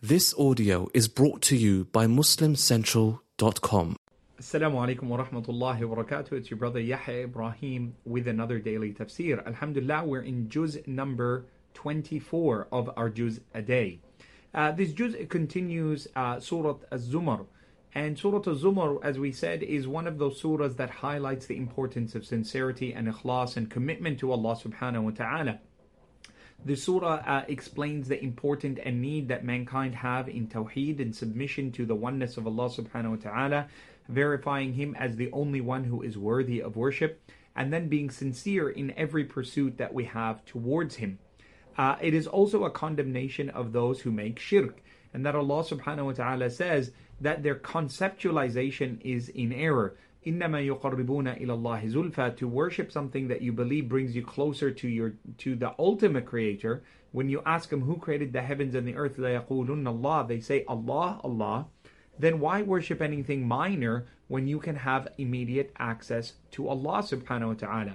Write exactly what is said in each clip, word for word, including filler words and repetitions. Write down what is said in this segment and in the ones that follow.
This audio is brought to you by Muslim Central dot com. Assalamu alaikum wa rahmatullahi wa barakatuh. It's your brother Yahya Ibrahim with another daily tafsir. Alhamdulillah, we're in juz number twenty-four of our juz a day. Uh, this juz continues uh, Surah Az-Zumar. And Surah Az-Zumar, as we said, is one of those surahs that highlights the importance of sincerity and ikhlas and commitment to Allah subhanahu wa ta'ala. The surah uh, explains the important and need that mankind have in tawheed and submission to the oneness of Allah subhanahu wa ta'ala, verifying Him as the only one who is worthy of worship, and then being sincere in every pursuit that we have towards Him. Uh, it is also a condemnation of those who make shirk, and that Allah subhanahu wa ta'ala says that their conceptualization is in error. إِنَّمَا يُقَرِّبُونَ إِلَى اللَّهِ زُلْفَى. To worship something that you believe brings you closer to your to the ultimate creator. When you ask them who created the heavens and the earth, لَيَقُولُنَّ اللَّهِ, they say Allah, Allah. Then why worship anything minor when you can have immediate access to Allah subhanahu wa ta'ala?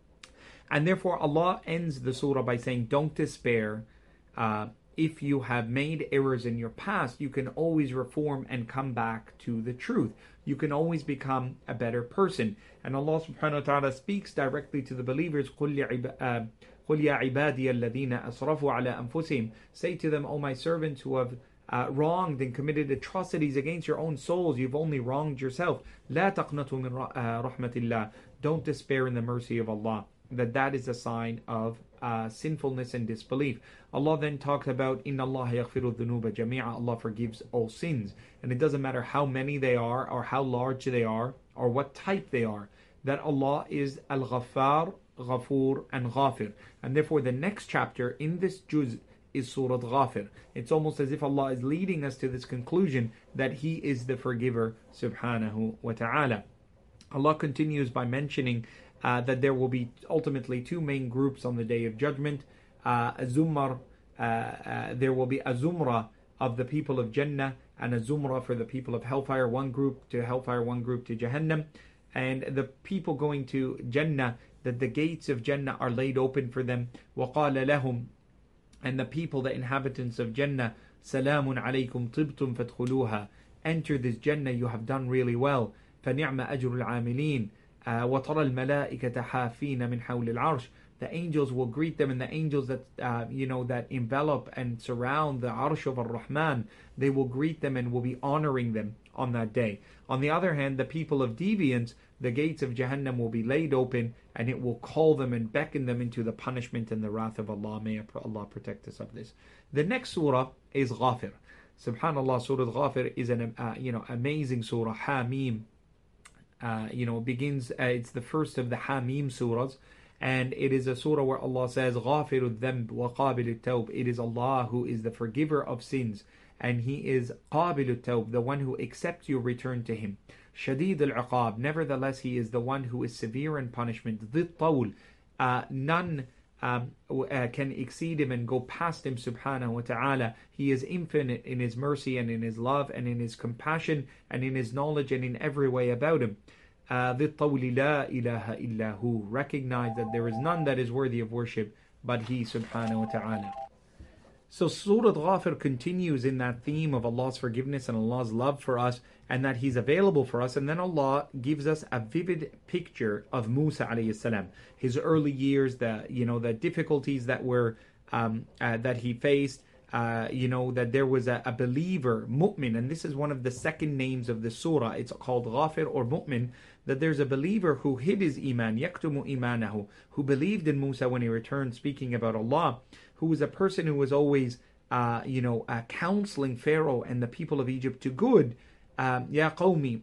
And therefore Allah ends the surah by saying, don't despair. Uh, if you have made errors in your past, you can always reform and come back to the truth. You can always become a better person. And Allah subhanahu wa ta'ala speaks directly to the believers, قُلْ يَا عِبَادِيَ الَّذِينَ أَسْرَفُوا عَلَىٰ أَنفُسِهِمْ. Say to them, O my servants who have uh, wronged and committed atrocities against your own souls, you've only wronged yourself. لَا تَقْنَطُوا مِنْ رَحْمَةِ اللَّهِ. Don't despair in the mercy of Allah. That that is a sign of uh, sinfulness and disbelief. Allah then talks about إِنَّ اللَّهَ يَغْفِرُ الذُّنُوبَ جَمِيعًا. Allah forgives all sins. And it doesn't matter how many they are, or how large they are, or what type they are. That Allah is Al-Ghaffar, Ghafoor, and Ghafir. And therefore the next chapter in this juz is Surah Ghafir. It's almost as if Allah is leading us to this conclusion that He is the forgiver subhanahu wa ta'ala. Allah continues by mentioning Uh, that there will be ultimately two main groups on the Day of Judgment. Uh, a Zumar, uh, uh, there will be a Zumra of the people of Jannah and a Zumra for the people of Hellfire, one group to Hellfire, one group to Jahannam. And the people going to Jannah, that the gates of Jannah are laid open for them. وَقَالَ لَهُمْ. And the people, the inhabitants of Jannah, سَلَامٌ عَلَيْكُمْ طِبْتُمْ فَادْخُلُوهَا. Enter this Jannah, you have done really well. فَنِعْمَ أَجْرُ الْعَامِلِينَ. Uh, وَتَرَى الْمَلَائِكَةَ حَافِينَ مِنْ حَوْلِ الْعَرْشِ. The angels will greet them, and the angels that uh, you know that envelop and surround the Arsh of Ar-Rahman, they will greet them and will be honoring them on that day. On the other hand, the people of deviance, the gates of Jahannam will be laid open, and it will call them and beckon them into the punishment and the wrath of Allah. May Allah protect us of this. The next surah is Ghafir. Subhanallah, Surah Ghafir is an uh, you know amazing surah. Hamim. Uh, you know, begins, uh, it's the first of the Hamim surahs, and it is a surah where Allah says, غَافِرُ الذَّنْبِ وَقَابِلُ التَّوْبِ. It is Allah who is the forgiver of sins, and He is قَابِلُ التَّوْبِ, the one who accepts your return to Him. شَدِيدُ الْعِقَابِ. Nevertheless, He is the one who is severe in punishment. ذِي الطَّوْلِ. Uh, none um, uh, can exceed Him and go past Him subhanahu wa ta'ala. He is infinite in His mercy and in His love and in His compassion and in His knowledge and in every way about Him. ذِي الطَّوْلِ لَا إِلَهَ إِلَّا هُ. Recognize that there is none that is worthy of worship but He subhanahu wa ta'ala. So Surah Ghafir continues in that theme of Allah's forgiveness and Allah's love for us, and that He's available for us. And then Allah gives us a vivid picture of Musa alayhi salam, his early years, the you know the difficulties that were um, uh, that he faced. Uh, you know that there was a, a believer, mu'min, and this is one of the second names of the surah. It's called Ghafir or mu'min. That there's a believer who hid his iman, yaktumu imanahu, who believed in Musa when he returned, speaking about Allah, who was a person who was always, uh, you know, uh, counseling Pharaoh and the people of Egypt to good. Um, Ya qawmi,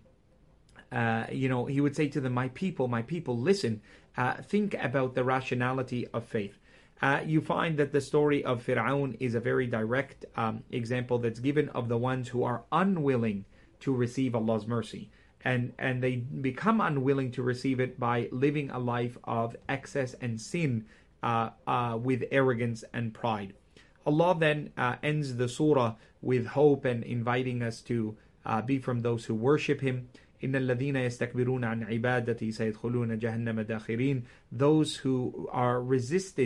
uh, you know, he would say to them, my people, my people, listen, uh, think about the rationality of faith. Uh, you find that the story of Fir'aun is a very direct um, example that's given of the ones who are unwilling to receive Allah's mercy. And, and they become unwilling to receive it by living a life of excess and sin uh, uh, with arrogance and pride. Allah then uh, ends the surah with hope and inviting us to uh, be from those who worship Him. إِنَّ الَّذِينَ يَسْتَكْبِرُونَ عَنْ عِبَادَتِي سَيَدْخُلُونَ جَهَنَّمَ دَاخِرِينَ. Those who are resistant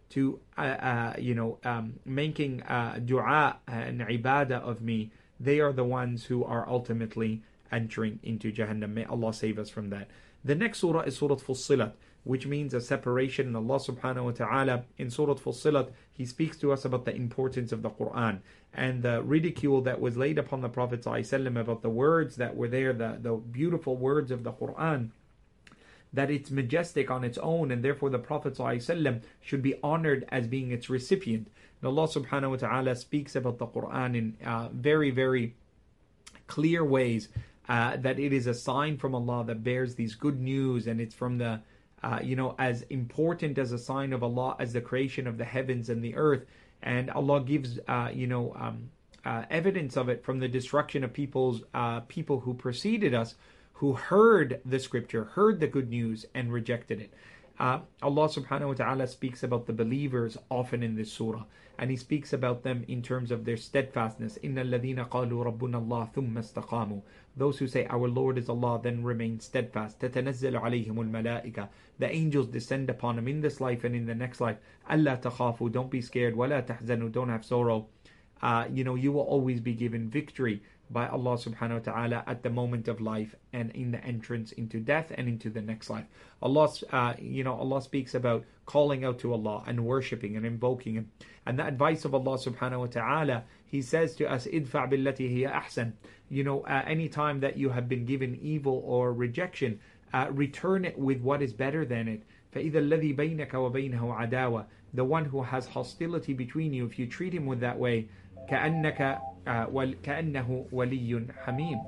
to uh, uh, you know um, making uh, dua and ibadah of me, they are the ones who are ultimately entering into Jahannam. May Allah save us from that. The next surah is Surah Fussilat, which means a separation. And Allah subhanahu wa ta'ala in Surah Fussilat, He speaks to us about the importance of the Quran and the ridicule that was laid upon the Prophet ﷺ about the words that were there, the, the beautiful words of the Quran, that it's majestic on its own, and therefore the Prophet ﷺ should be honored as being its recipient. And Allah subhanahu wa ta'ala speaks about the Quran in uh, very, very clear ways, uh, that it is a sign from Allah that bears these good news, and it's from the, uh, you know, as important as a sign of Allah as the creation of the heavens and the earth. And Allah gives, uh, you know, um, uh, evidence of it from the destruction of people's uh, people who preceded us, who heard the scripture, heard the good news, and rejected it. Uh, Allah subhanahu wa ta'ala speaks about the believers often in this surah, and He speaks about them in terms of their steadfastness. إِنَّ الَّذِينَ قَالُوا رَبُّنَا اللَّهُ ثُمَّ اسْتَقَامُوا. Those who say, our Lord is Allah, then remain steadfast. تَتَنَزَّلُ عَلَيْهِمُ الْمَلَائِكَةُ. The angels descend upon them in this life and in the next life. أَلَّا تَخَافُوا. Don't be scared. وَلَا تَحْزَنُوا. Don't have sorrow. Uh, you know, you will always be given victory by Allah subhanahu wa ta'ala at the moment of life and in the entrance into death and into the next life. Allah, uh, you know, Allah speaks about calling out to Allah and worshipping and invoking Him. And the advice of Allah subhanahu wa ta'ala, He says to us, idfa' billati hiya ahsan. You know, uh, any time that you have been given evil or rejection, uh, return it with what is better than it. فَإِذَا الَّذِي بَيْنَكَ وَبَيْنَهُ عَدَاوَةٌ. The one who has hostility between you, if you treat him with that way, كأنك كأنه ولي حميم.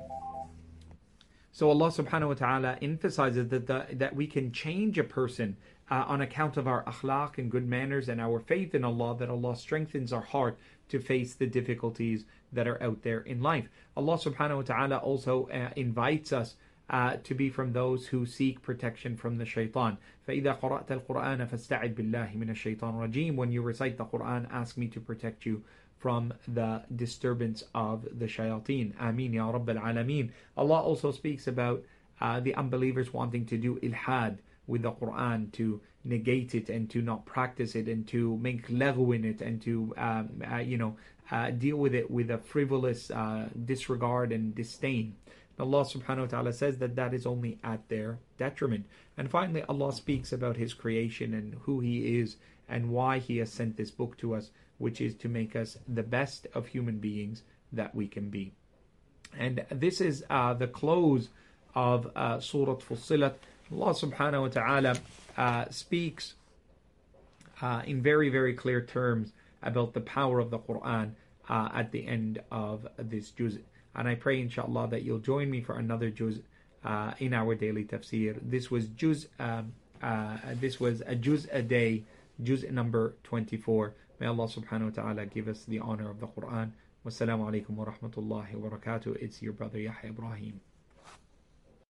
So Allah subhanahu wa ta'ala emphasizes that the, that we can change a person uh, on account of our akhlaq and good manners and our faith in Allah, that Allah strengthens our heart to face the difficulties that are out there in life. Allah subhanahu wa ta'ala also uh, invites us uh, to be from those who seek protection from the shaitan. فَإِذَا قَرَأْتَ الْقُرْآنَ فَاسْتَعِذْ بِاللَّهِ مِنَ الشَّيْطَانِ الرَّجِيمِ. When you recite the Quran, ask me to protect you from the disturbance of the shayateen. Ameen ya Rabbal Alameen. Allah also speaks about uh, the unbelievers wanting to do ilhad with the Quran, to negate it and to not practice it and to make laghu in it and to um, uh, you know uh, deal with it with a frivolous uh, disregard and disdain. Allah subhanahu wa ta'ala says that that is only at their detriment. And finally, Allah speaks about His creation and who He is and why He has sent this book to us, which is to make us the best of human beings that we can be. And this is uh, the close of uh, Surah Fussilat. Allah subhanahu wa ta'ala uh, speaks uh, in very, very clear terms about the power of the Quran uh, at the end of this juz. And I pray, inshallah, that you'll join me for another juz uh, in our daily tafsir. This was juz, um, uh, this was a juz a day, juz number twenty-four. May Allah subhanahu wa ta'ala give us the honor of the Quran. Wassalamu alaikum wa rahmatullahi wa barakatuh. It's your brother Yahya Ibrahim.